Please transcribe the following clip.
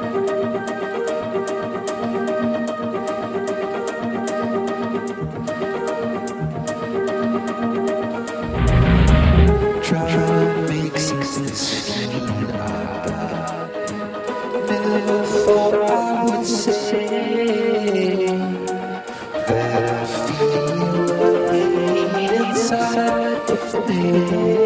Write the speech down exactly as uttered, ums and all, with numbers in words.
Try to make sense this feeling. Never thought I would say that I feel right inside of me.